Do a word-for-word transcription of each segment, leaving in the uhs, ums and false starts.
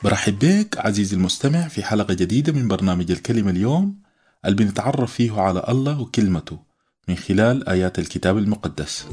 برحب بك عزيزي المستمع في حلقة جديدة من برنامج الكلمة اليوم اللي بنتعرف فيه على الله وكلمته من خلال آيات الكتاب المقدس.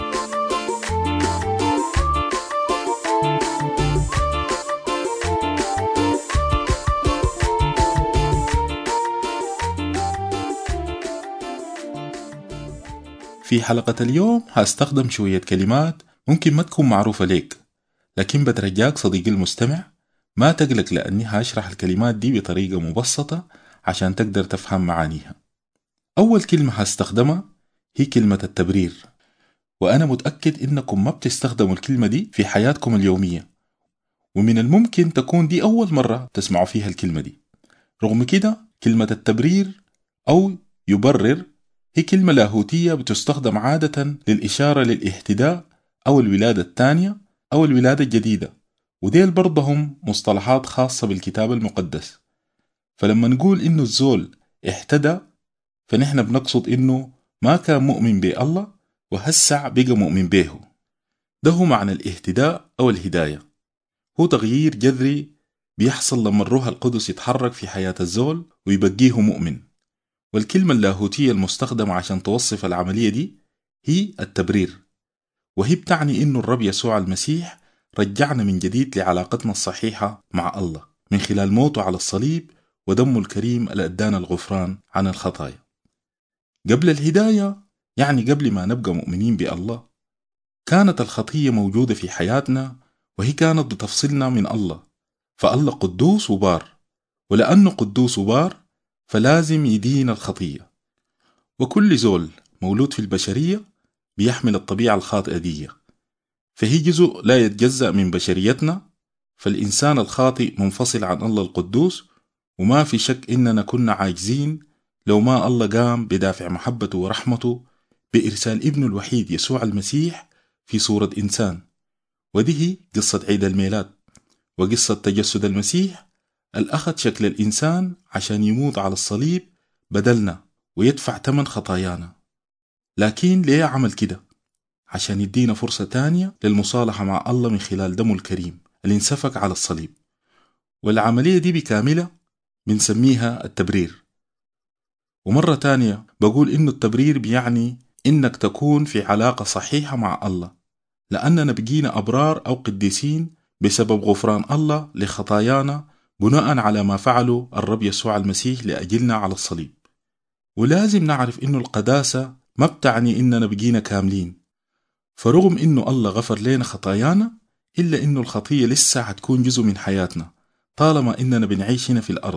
في حلقة اليوم هستخدم شوية كلمات ممكن ما تكون معروفة ليك، لكن بترجاك صديقي المستمع ما تقلق لأني هشرح الكلمات دي بطريقة مبسطة عشان تقدر تفهم معانيها. أول كلمة هستخدمها هي كلمة التبرير، وأنا متأكد إنكم ما بتستخدموا الكلمة دي في حياتكم اليومية، ومن الممكن تكون دي أول مرة تسمعوا فيها الكلمة دي. رغم كده كلمة التبرير أو يبرر هي كلمة لاهوتية بتستخدم عادة للإشارة للاهتداء أو الولادة الثانية أو الولادة الجديدة، وديل برضهم مصطلحات خاصة بالكتاب المقدس. فلما نقول إنه الزول اهتدى فنحن بنقصد إنه ما كان مؤمن بالله وهسع بقى مؤمن به. ده هو معنى الاهتداء أو الهداية، هو تغيير جذري بيحصل لما الروح القدس يتحرك في حياة الزول ويبقيه مؤمن. والكلمة اللاهوتية المستخدمة عشان توصف العملية دي هي التبرير، وهي بتعني إنه الرب يسوع المسيح رجعنا من جديد لعلاقتنا الصحيحة مع الله من خلال موته على الصليب ودمه الكريم اللي أدانا الغفران عن الخطايا. قبل الهداية يعني قبل ما نبقى مؤمنين بالله كانت الخطية موجودة في حياتنا، وهي كانت بتفصلنا من الله، فالله قدوس وبار، ولأنه قدوس وبار فلازم يدين الخطية. وكل زول مولود في البشرية بيحمل الطبيعة الخاطئة دي، فهي جزء لا يتجزأ من بشريتنا. فالإنسان الخاطئ منفصل عن الله القدوس، وما في شك إننا كنا عاجزين لو ما الله قام بدافع محبته ورحمته بإرسال ابنه الوحيد يسوع المسيح في صورة إنسان. وديه قصة عيد الميلاد وقصة تجسد المسيح الأخذ شكل الإنسان عشان يموت على الصليب بدلنا ويدفع ثمن خطايانا. لكن ليه عمل كده؟ عشان يدينا فرصة تانية للمصالحة مع الله من خلال دمه الكريم اللي انسفك على الصليب. والعملية دي بكاملة بنسميها التبرير. ومرة تانية بقول إنه التبرير بيعني إنك تكون في علاقة صحيحة مع الله، لأننا بقينا أبرار أو قديسين بسبب غفران الله لخطايانا بناء على ما فعله الرب يسوع المسيح لأجلنا على الصليب. ولازم نعرف إنه القداسة ما بتعني إننا بقينا كاملين، فرغم إنه الله غفر لنا خطايانا إلا إنه الخطية لسه هتكون جزء من حياتنا طالما إننا بنعيش هنا في الأرض.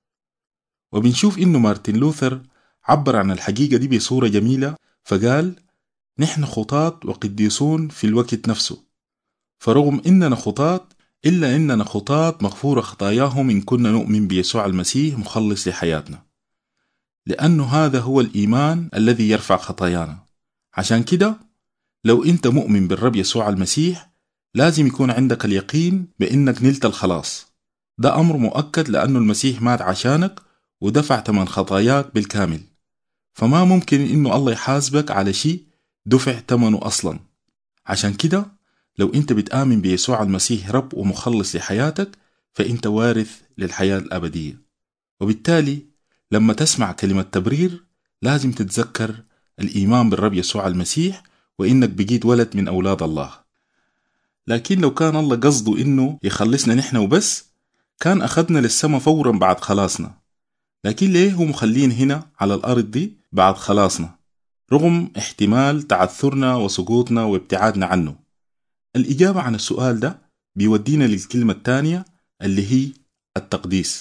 وبنشوف إنه مارتن لوثر عبر عن الحقيقة دي بصورة جميلة، فقال: نحن خطاة وقديسون في الوقت نفسه، فرغم إننا خطاة إلا إننا خطاة مغفورة خطاياهم إن كنا نؤمن بيسوع المسيح مخلص لحياتنا، لأنه هذا هو الإيمان الذي يرفع خطايانا. عشان كده لو أنت مؤمن بالرب يسوع المسيح لازم يكون عندك اليقين بأنك نلت الخلاص. ده أمر مؤكد لأنه المسيح مات عشانك ودفع ثمن خطاياك بالكامل، فما ممكن إنه الله يحاسبك على شيء دفع ثمنه أصلا. عشان كده لو أنت بتآمن بيسوع المسيح رب ومخلص لحياتك فأنت وارث للحياة الأبدية. وبالتالي لما تسمع كلمة تبرير لازم تتذكر الإيمان بالرب يسوع المسيح وإنك بقيت ولد من أولاد الله. لكن لو كان الله قصده إنه يخلصنا نحن وبس كان أخذنا للسما فورا بعد خلاصنا، لكن ليه هو مخلين هنا على الأرض دي بعد خلاصنا رغم احتمال تعثرنا وسقوطنا وابتعادنا عنه؟ الإجابة عن السؤال ده بيودينا للكلمة الثانية اللي هي التقديس.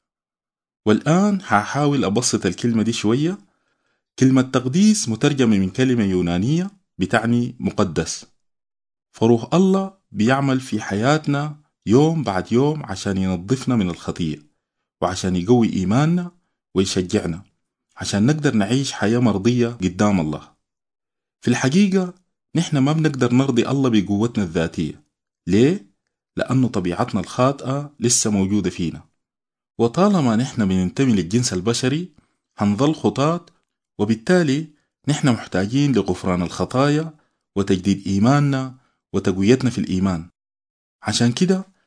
والآن هحاول أبسط الكلمة دي شوية. كلمة تقديس مترجمة من كلمة يونانية بتعني مقدس، فروح الله بيعمل في حياتنا يوم بعد يوم عشان ينظفنا من الخطية وعشان يقوي إيماننا ويشجعنا عشان نقدر نعيش حياة مرضية قدام الله. في الحقيقة نحن ما بنقدر نرضي الله بقوتنا الذاتية. ليه؟ لأنه طبيعتنا الخاطئة لسه موجودة فينا، وطالما نحن بننتمي للجنس البشري هنظل خطاة، وبالتالي نحن محتاجين لغفران الخطايا وتجديد إيماننا وتقويتنا في الإيمان. عشان كده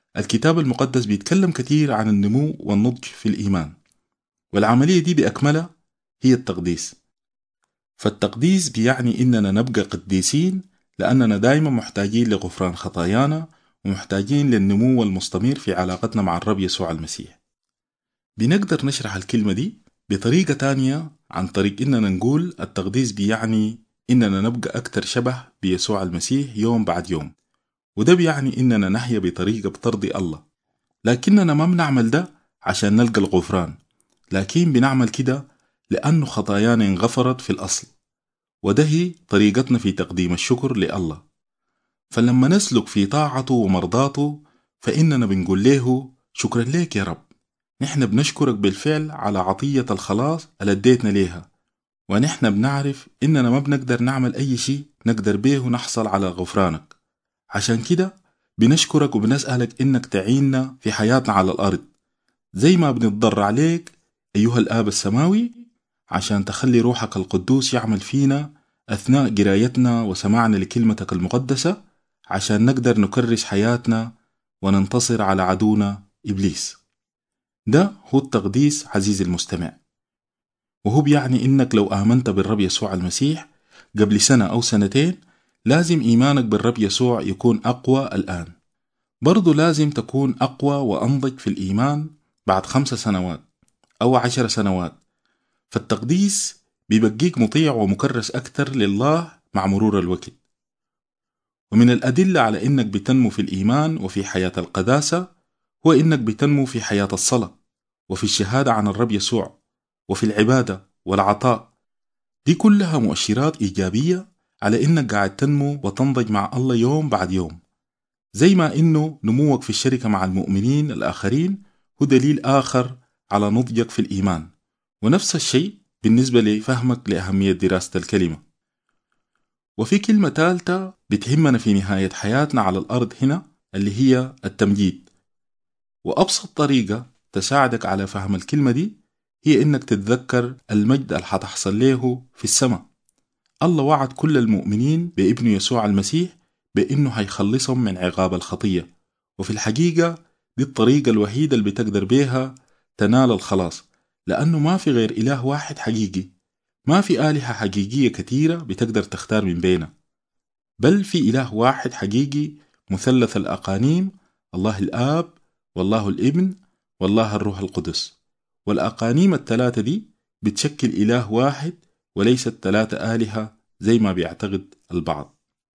الكتاب المقدس بيتكلم كتير عن النمو والنضج في الإيمان، والعملية دي بأكملها هي التقديس. فالتقديس بيعني إننا نبقى قديسين لأننا دايما محتاجين لغفران خطايانا ومحتاجين للنمو المستمر في علاقتنا مع الرب يسوع المسيح. بنقدر نشرح الكلمة دي بطريقة تانية عن طريق إننا نقول التقديس بيعني إننا نبقى أكتر شبه بيسوع المسيح يوم بعد يوم، وده بيعني إننا نحيا بطريقة بترضي الله. لكننا ما بنعمل ده عشان نلقى الغفران، لكن بنعمل كده لأنه خطايانا انغفرت في الأصل، وده هي طريقتنا في تقديم الشكر لله. فلما نسلك في طاعته ومرضاته فإننا بنقول له شكرا لك يا رب، نحن بنشكرك بالفعل على عطية الخلاص اللي اديتنا ليها، ونحن بنعرف إننا ما بنقدر نعمل أي شيء نقدر به نحصل على غفرانك. عشان كده بنشكرك وبنسألك إنك تعيننا في حياتنا على الأرض، زي ما بنتضرع عليك أيها الآب السماوي عشان تخلي روحك القدوس يعمل فينا أثناء قرايتنا وسماعنا لكلمتك المقدسة، عشان نقدر نكرس حياتنا وننتصر على عدونا إبليس. ده هو التقديس عزيزي المستمع، وهو بيعني إنك لو آمنت بالرب يسوع المسيح قبل سنة أو سنتين لازم إيمانك بالرب يسوع يكون أقوى الآن. برضو لازم تكون أقوى وأنضج في الإيمان بعد خمس سنوات أو عشر سنوات. فالتقديس بيبقيك مطيع ومكرس أكتر لله مع مرور الوقت. ومن الأدلة على إنك بتنمو في الإيمان وفي حياة القداسة هو إنك بتنمو في حياة الصلاة وفي الشهادة عن الرب يسوع وفي العبادة والعطاء. دي كلها مؤشرات إيجابية على إنك قاعد تنمو وتنضج مع الله يوم بعد يوم، زي ما إنه نموك في الشركة مع المؤمنين الآخرين هو دليل آخر على نضجك في الإيمان. ونفس الشيء بالنسبة لفهمك لأهمية دراسة الكلمة. وفي كلمة ثالثة بتهمنا في نهاية حياتنا على الأرض هنا اللي هي التمجيد. وأبسط طريقة تساعدك على فهم الكلمة دي هي إنك تتذكر المجد اللي حتحصل له في السماء. الله وعد كل المؤمنين بابنه يسوع المسيح بأنه هيخلصهم من عقاب الخطية، وفي الحقيقة دي الطريقة الوحيدة اللي بتقدر بيها تنال الخلاص، لأنه ما في غير إله واحد حقيقي، ما في آلهة حقيقية كتيرة بتقدر تختار من بينها، بل في إله واحد حقيقي مثلث الأقانيم، الله الآب والله الابن والله الروح القدس. والأقانيم الثلاثة دي بتشكل إله واحد وليست ثلاثة آلهة زي ما بيعتقد البعض.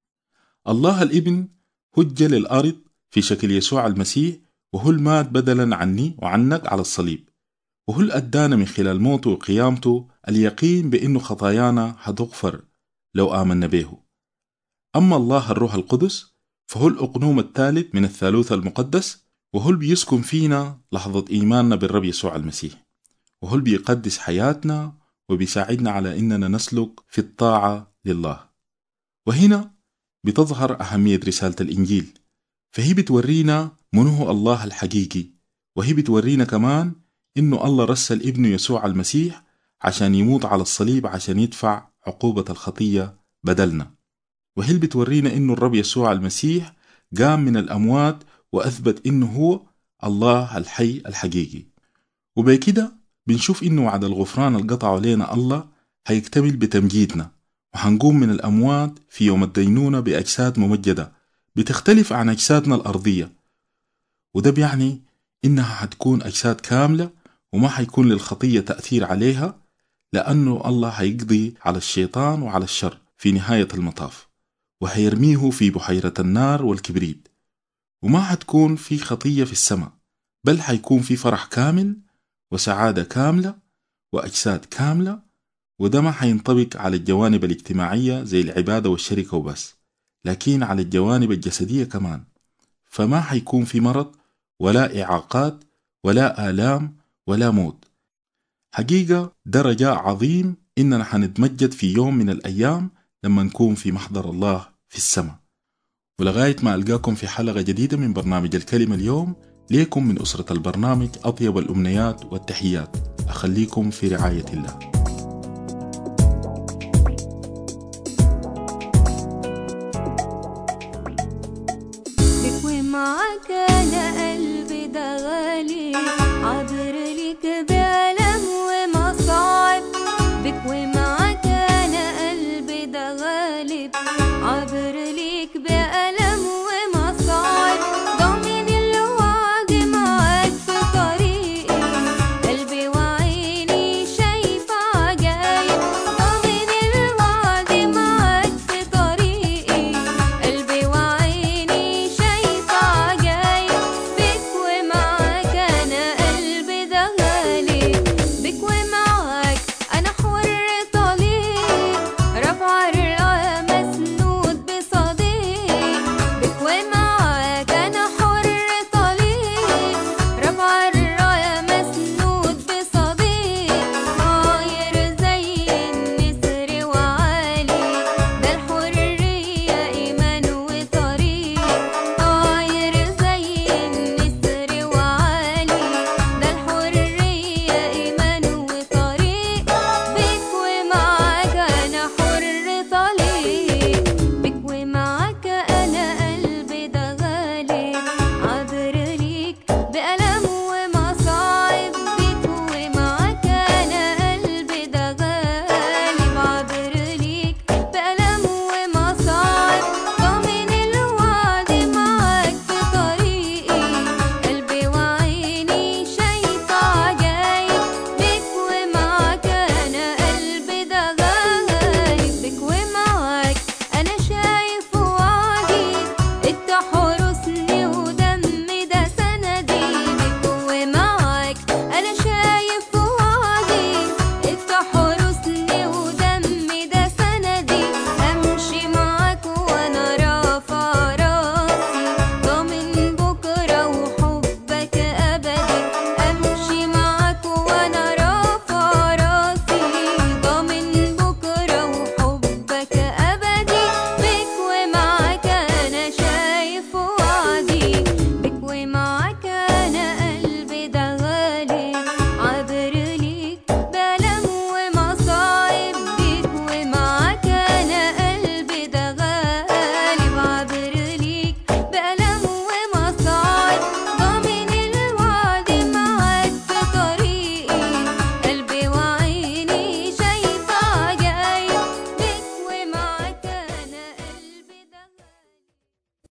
الله الابن هج للأرض في شكل يسوع المسيح، وهو المات بدلا عني وعنك على الصليب، وهو الأدانا من خلال موته وقيامته اليقين بأنه خطايانا هتغفر لو آمنا به. أما الله الروح القدس فهو الأقنوم الثالث من الثالوث المقدس، وهو اللي بيسكن فينا لحظة إيماننا بالرب يسوع المسيح، وهو اللي بيقدس حياتنا وبيساعدنا على إننا نسلك في الطاعة لله. وهنا بتظهر أهمية رسالة الإنجيل، فهي بتورينا من هو الله الحقيقي، وهي بتورينا كمان إنه الله رسل ابنه يسوع المسيح عشان يموت على الصليب عشان يدفع عقوبة الخطية بدلنا. وهي بتورينا إنه الرب يسوع المسيح قام من الأموات وأثبت إنه هو الله الحي الحقيقي. وبكده بنشوف إنه وعد الغفران القطع علينا الله هيكتمل بتمجيدنا، وحنقوم من الأموات في يوم الدينونة بأجساد ممجدة بتختلف عن أجسادنا الأرضية. وده بيعني إنها هتكون أجساد كاملة وما حيكون للخطية تأثير عليها، لأنه الله هيقضي على الشيطان وعلى الشر في نهاية المطاف، وهيرميه في بحيرة النار والكبريت. وما هتكون في خطية في السماء، بل هيكون في فرح كامل وسعادة كاملة وأجساد كاملة. وده ما هينطبق على الجوانب الاجتماعية زي العبادة والشركة وبس، لكن على الجوانب الجسدية كمان. فما هيكون في مرض ولا إعاقات ولا آلام ولا موت. حقيقة ده رجاء عظيم إننا حنتمجد في يوم من الأيام لما نكون في محضر الله في السماء. ولغاية ما ألقاكم في حلقة جديدة من برنامج الكلمة اليوم، ليكم من أسرة البرنامج أطيب الأمنيات والتحيات. أخليكم في رعاية الله.